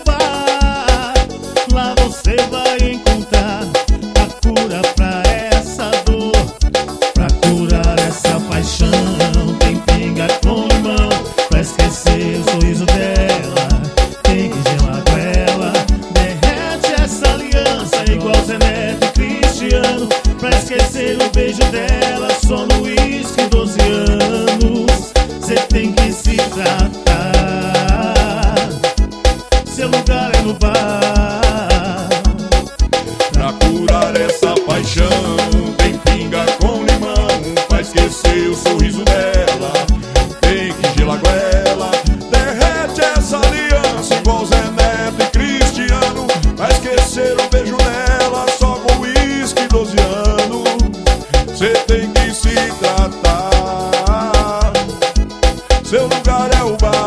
bar. Lá você vai encontrar a cura pra essa dor, pra curar essa paixão. Tem pinga com limão pra esquecer o sorriso dela. Tem que gelar com ela, derrete essa aliança igual Zé Neto e Cristiano. Pra esquecer o beijo dela, só no uísque 12 anos. Cê tem que se tratar, seu lugar é no bar. Pra curar essa paixão, tem pinga com limão pra esquecer o sorriso dela. Tem que gelar com ela, derrete essa aliança igual Zé Neto e Cristiano. Pra esquecer o beijo dela, só com uísque 12 anos. Cê tem que se tratar, seu lugar é o bar.